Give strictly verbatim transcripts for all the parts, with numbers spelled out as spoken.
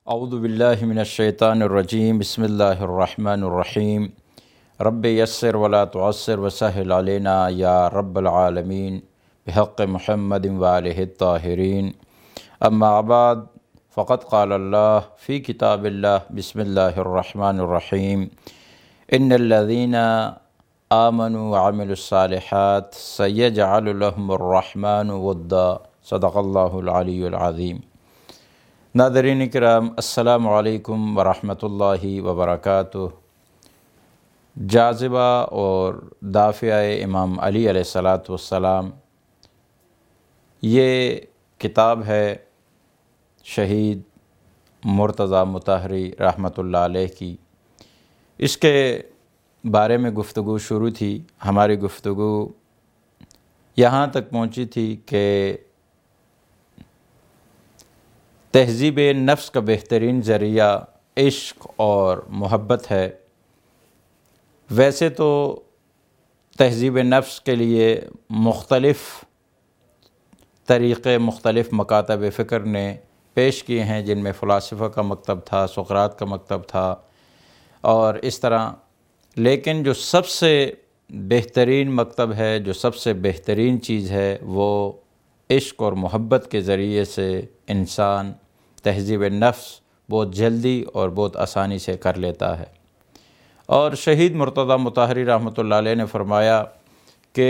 اعوذ باللہ من الشیطان الرجیم بسم اللہ الرحمن الرحیم رب یسر ولا تعسر وسہل علینا یا رب العالمین بحق محمد وآلہ الطاہرین اما بعد فقد قال اللہ فی کتاب اللہ بسم اللہ الرحمن الرحیم ان الذین آمنوا وعملوا الصالحات سیجعل لهم الرحمن ودا صدق اللہ العلی العظیم۔ ناظرین کرام، السلام علیکم ورحمۃ اللہ وبرکاتہ۔ جاذبہ اور دافعہ امام علی علیہ الصلاۃ والسلام، یہ کتاب ہے شہید مرتضیٰ مطہری رحمۃ اللہ علیہ کی۔ اس کے بارے میں گفتگو شروع تھی۔ ہماری گفتگو یہاں تک پہنچی تھی کہ تہذیب نفس کا بہترین ذریعہ عشق اور محبت ہے۔ ویسے تو تہذیب نفس کے لیے مختلف طریقے، مختلف مکاتب فکر نے پیش کیے ہیں، جن میں فلاسفہ کا مکتب تھا، سقراط کا مکتب تھا اور اس طرح، لیکن جو سب سے بہترین مکتب ہے، جو سب سے بہترین چیز ہے، وہ عشق اور محبت کے ذریعے سے انسان تہذیب نفس بہت جلدی اور بہت آسانی سے کر لیتا ہے۔ اور شہید مرتضیٰ مطہری رحمۃ اللہ علیہ نے فرمایا کہ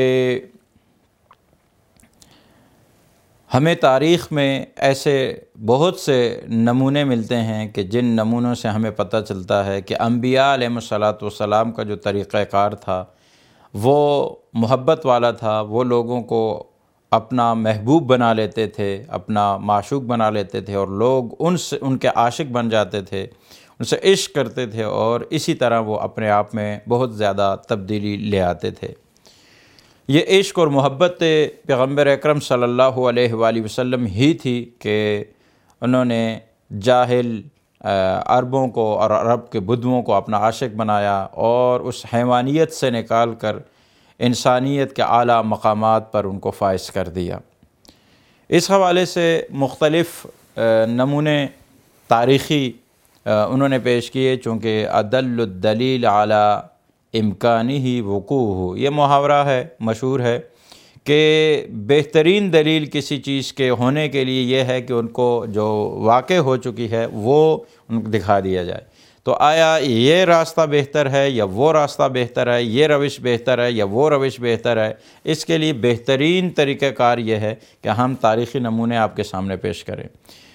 ہمیں تاریخ میں ایسے بہت سے نمونے ملتے ہیں کہ جن نمونوں سے ہمیں پتہ چلتا ہے کہ انبیاء علیہ الصلاۃ والسلام کا جو طریقہ کار تھا وہ محبت والا تھا۔ وہ لوگوں کو اپنا محبوب بنا لیتے تھے، اپنا معشوق بنا لیتے تھے، اور لوگ ان سے ان کے عاشق بن جاتے تھے، ان سے عشق کرتے تھے، اور اسی طرح وہ اپنے آپ میں بہت زیادہ تبدیلی لے آتے تھے۔ یہ عشق اور محبت پیغمبر اکرم صلی اللہ علیہ وآلہ وسلم ہی تھی کہ انہوں نے جاہل عربوں کو اور عرب کے بدوؤں کو اپنا عاشق بنایا اور اس حیوانیت سے نکال کر انسانیت کے اعلیٰ مقامات پر ان کو فائز کر دیا۔ اس حوالے سے مختلف نمونے تاریخی انہوں نے پیش کیے، چونکہ ادل الدلیل علی امکانہ وقوعہ، یہ محاورہ ہے، مشہور ہے کہ بہترین دلیل کسی چیز کے ہونے کے لیے یہ ہے کہ ان کو جو واقع ہو چکی ہے وہ ان کو دکھا دیا جائے۔ تو آیا یہ راستہ بہتر ہے یا وہ راستہ بہتر ہے، یہ روش بہتر ہے یا وہ روش بہتر ہے؟ اس کے لیے بہترین طریقہ کار یہ ہے کہ ہم تاریخی نمونے آپ کے سامنے پیش کریں۔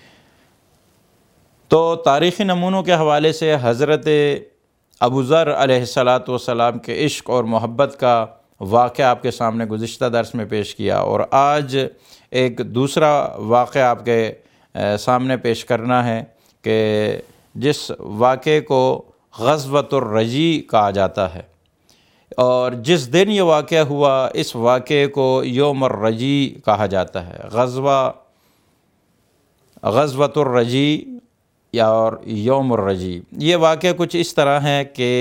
تو تاریخی نمونوں کے حوالے سے حضرت ابو ذر علیہ الصلاۃ والسلام کے عشق اور محبت کا واقعہ آپ کے سامنے گزشتہ درس میں پیش کیا، اور آج ایک دوسرا واقعہ آپ کے سامنے پیش کرنا ہے کہ جس واقعے کو غزوۃ الرجی کہا جاتا ہے، اور جس دن یہ واقعہ ہوا اس واقعے کو یوم الرجی کہا جاتا ہے۔ غزوہ غزوۃ الرجی یا اور یوم الرجی، یہ واقعہ کچھ اس طرح ہے کہ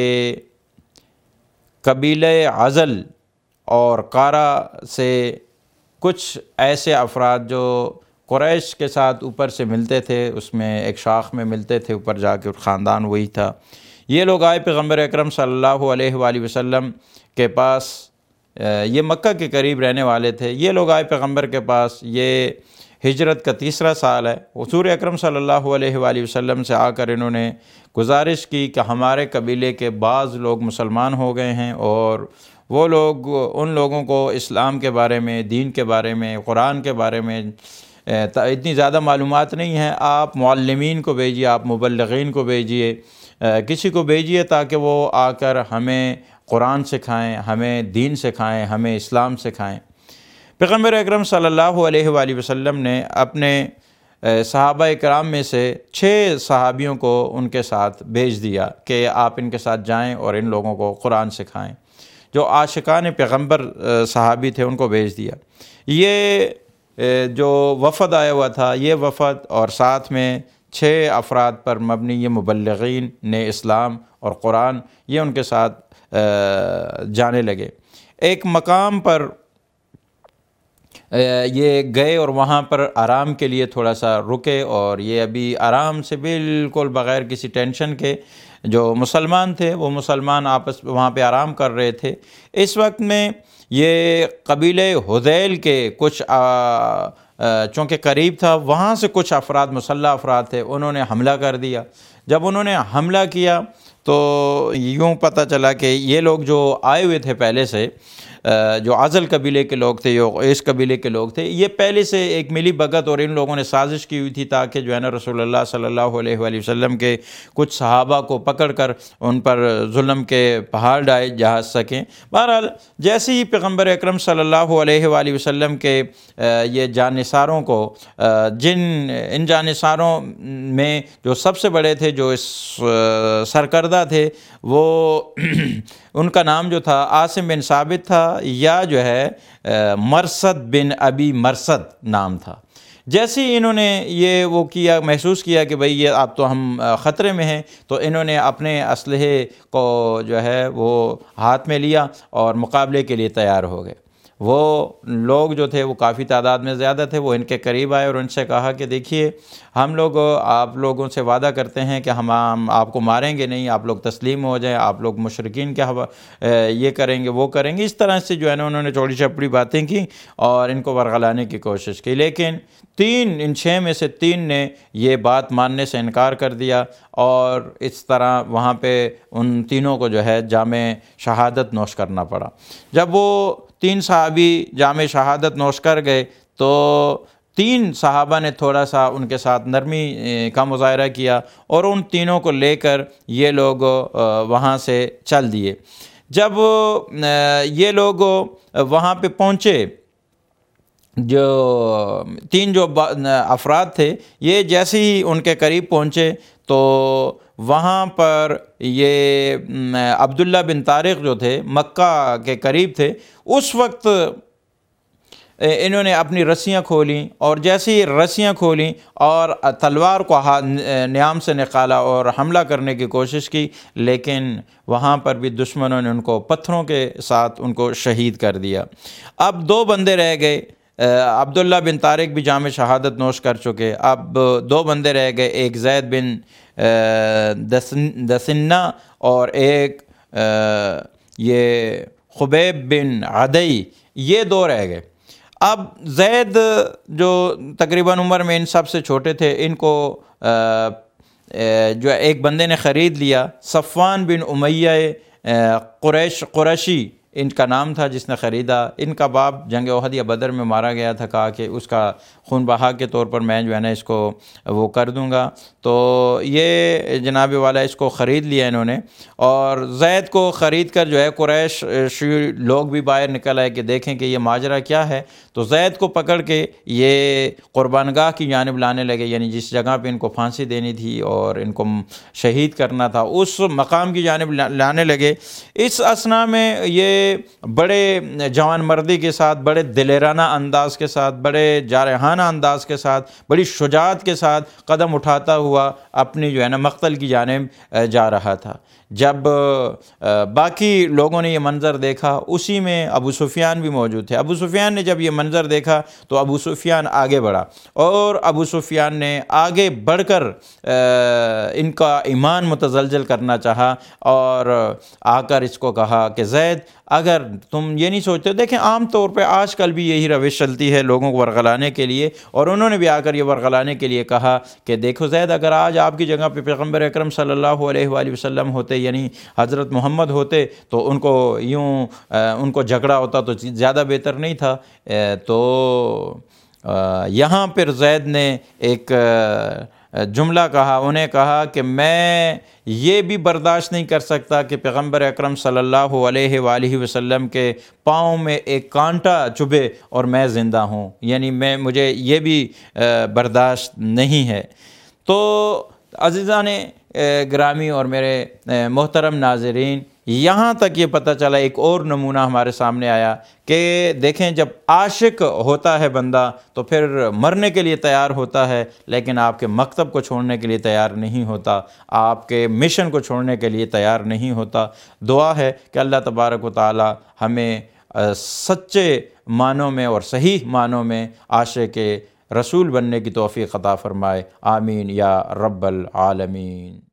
قبیلہ عزل اور قارہ سے کچھ ایسے افراد جو قریش کے ساتھ اوپر سے ملتے تھے، اس میں ایک شاخ میں ملتے تھے، اوپر جا کے خاندان وہی تھا، یہ لوگ آئے پیغمبر اکرم صلی اللہ علیہ وآلہ وسلم کے پاس۔ یہ مکہ کے قریب رہنے والے تھے۔ یہ لوگ آئے پیغمبر کے پاس، یہ ہجرت کا تیسرا سال ہے۔ حضور اکرم صلی اللہ علیہ وآلہ وسلم سے آ کر انہوں نے گزارش کی کہ ہمارے قبیلے کے بعض لوگ مسلمان ہو گئے ہیں، اور وہ لوگ ان لوگوں کو اسلام کے بارے میں، دین کے بارے میں، قرآن کے بارے میں اتنی زیادہ معلومات نہیں ہیں۔ آپ معلمین کو بھیجیے، آپ مبلغین کو بھیجیے، کسی کو بھیجیے تاکہ وہ آ کر ہمیں قرآن سکھائیں، ہمیں دین سکھائیں، ہمیں اسلام سکھائیں۔ پیغمبر اکرم صلی اللہ علیہ وآلہ وسلم نے اپنے صحابہ کرام میں سے چھ صحابیوں کو ان کے ساتھ بھیج دیا کہ آپ ان کے ساتھ جائیں اور ان لوگوں کو قرآن سکھائیں۔ جو عاشقان پیغمبر صحابی تھے ان کو بھیج دیا۔ یہ جو وفد آیا ہوا تھا، یہ وفد اور ساتھ میں چھ افراد پر مبنی یہ مبلغین نے اسلام اور قرآن، یہ ان کے ساتھ جانے لگے۔ ایک مقام پر یہ گئے اور وہاں پر آرام کے لیے تھوڑا سا رکے، اور یہ ابھی آرام سے بالکل بغیر کسی ٹینشن کے جو مسلمان تھے وہ مسلمان آپس وہاں پہ آرام کر رہے تھے۔ اس وقت میں یہ قبیلہ حذیل کے کچھ چونکہ قریب تھا، وہاں سے کچھ افراد مسلح افراد تھے، انہوں نے حملہ کر دیا۔ جب انہوں نے حملہ کیا تو یوں پتہ چلا کہ یہ لوگ جو آئے ہوئے تھے پہلے سے، جو عزل قبیلے کے لوگ تھے، جو اس قبیلے کے لوگ تھے، یہ پہلے سے ایک ملی بھگت اور ان لوگوں نے سازش کی ہوئی تھی تاکہ جو ہے نا رسول اللہ صلی اللہ علیہ وآلہ وسلم کے کچھ صحابہ کو پکڑ کر ان پر ظلم کے پہاڑ ڈائے جا سکیں۔ بہرحال جیسے ہی پیغمبر اکرم صلی اللہ علیہ وآلہ وسلم کے یہ جانثاروں کو، جن ان جانثاروں میں جو سب سے بڑے تھے، جو اس سرکردہ تھے، وہ ان کا نام جو تھا عاصم بن ثابت تھا، یا جو ہے مرثد بن ابی مرثد نام تھا۔ جیسے ہی انہوں نے یہ وہ کیا، محسوس کیا کہ بھئی یہ اب تو ہم خطرے میں ہیں، تو انہوں نے اپنے اسلحے کو جو ہے وہ ہاتھ میں لیا اور مقابلے کے لیے تیار ہو گئے۔ وہ لوگ جو تھے وہ کافی تعداد میں زیادہ تھے، وہ ان کے قریب آئے اور ان سے کہا کہ دیکھیے ہم لوگ آپ لوگوں سے وعدہ کرتے ہیں کہ ہم آپ کو ماریں گے نہیں، آپ لوگ تسلیم ہو جائیں، آپ لوگ مشرکین کے یہ کریں گے وہ کریں گے۔ اس طرح سے جو ہے نا انہوں نے چوڑی چپڑی باتیں کی اور ان کو ورغلانے کی کوشش کی، لیکن تین ان چھ میں سے تین نے یہ بات ماننے سے انکار کر دیا، اور اس طرح وہاں پہ ان تینوں کو جو ہے جام شہادت نوش کرنا پڑا۔ جب وہ تین صحابی جام شہادت نوش کر گئے تو تین صحابہ نے تھوڑا سا ان کے ساتھ نرمی کا مظاہرہ کیا اور ان تینوں کو لے کر یہ لوگ وہاں سے چل دیے۔ جب یہ لوگ وہاں پہ پہنچے، جو تین جو افراد تھے یہ جیسے ہی ان کے قریب پہنچے تو وہاں پر یہ عبداللہ بن طارق جو تھے، مکہ کے قریب تھے، اس وقت انہوں نے اپنی رسیاں کھولیں، اور جیسے ہی رسیاں کھولیں اور تلوار کو نیام سے نکالا اور حملہ کرنے کی کوشش کی، لیکن وہاں پر بھی دشمنوں نے ان کو پتھروں کے ساتھ ان کو شہید کر دیا۔ اب دو بندے رہ گئے، عبداللہ بن طارق بھی جام شہادت نوش کر چکے، اب دو بندے رہ گئے، ایک زید بن دسنہ اور ایک یہ خبیب بن عدی، یہ دو رہ گئے۔ اب زید جو تقریباً عمر میں ان سب سے چھوٹے تھے، ان کو جو ایک بندے نے خرید لیا، صفوان بن امیہ قریش قریشی ان کا نام تھا جس نے خریدا۔ ان کا باپ جنگ احد یا بدر میں مارا گیا تھا، کہا کہ اس کا خون بہا کے طور پر میں جو ہے نا اس کو وہ کر دوں گا، تو یہ جناب والا اس کو خرید لیا انہوں نے، اور زید کو خرید کر جو ہے قریش لوگ بھی باہر نکل آئے کہ دیکھیں کہ یہ ماجرا کیا ہے، تو زید کو پکڑ کے یہ قربان گاہ کی جانب لانے لگے، یعنی جس جگہ پہ ان کو پھانسی دینی تھی اور ان کو شہید کرنا تھا اس مقام کی جانب لانے لگے۔ اس اثنا میں یہ بڑے جوان مردی کے ساتھ، بڑے دلیرانہ انداز کے ساتھ، بڑے جارحانہ انداز کے ساتھ، بڑی شجاعت کے ساتھ قدم اٹھاتا ہوا اپنی جو ہے نا مقتل کی جانب جا رہا تھا۔ جب باقی لوگوں نے یہ منظر دیکھا، اسی میں ابو سفیان بھی موجود تھے۔ ابو سفیان نے جب یہ منظر دیکھا تو ابو سفیان آگے بڑھا، اور ابو سفیان نے آگے بڑھ کر ان کا ایمان متزلزل کرنا چاہا اور آ کر اس کو کہا کہ زید اگر تم یہ نہیں سوچتے، دیکھیں عام طور پہ آج کل بھی یہی روش چلتی ہے لوگوں کو ورغلانے کے لیے، اور انہوں نے بھی آ کر یہ ورغلانے کے لیے کہا کہ دیکھو زید، اگر آج آپ کی جگہ پہ پیغمبر اکرم صلی اللہ علیہ وآلہ وسلم ہوتے، یعنی حضرت محمد ہوتے، تو ان کو یوں ان کو جھگڑا ہوتا تو زیادہ بہتر نہیں تھا۔ تو یہاں پر زید نے ایک جملہ کہا، انہیں کہا کہ میں یہ بھی برداشت نہیں کر سکتا کہ پیغمبر اکرم صلی اللہ علیہ وآلہ وسلم کے پاؤں میں ایک کانٹا چبھے اور میں زندہ ہوں، یعنی میں مجھے یہ بھی برداشت نہیں ہے۔ تو عزیزان گرامی اور میرے محترم ناظرین، یہاں تک یہ پتہ چلا، ایک اور نمونہ ہمارے سامنے آیا کہ دیکھیں جب عاشق ہوتا ہے بندہ تو پھر مرنے کے لیے تیار ہوتا ہے، لیکن آپ کے مکتب کو چھوڑنے کے لیے تیار نہیں ہوتا، آپ کے مشن کو چھوڑنے کے لیے تیار نہیں ہوتا۔ دعا ہے کہ اللہ تبارک و تعالی ہمیں سچے معنوں میں اور صحیح معنوں میں عاشق رسول بننے کی توفیق عطا فرمائے۔ آمین یا رب العالمین۔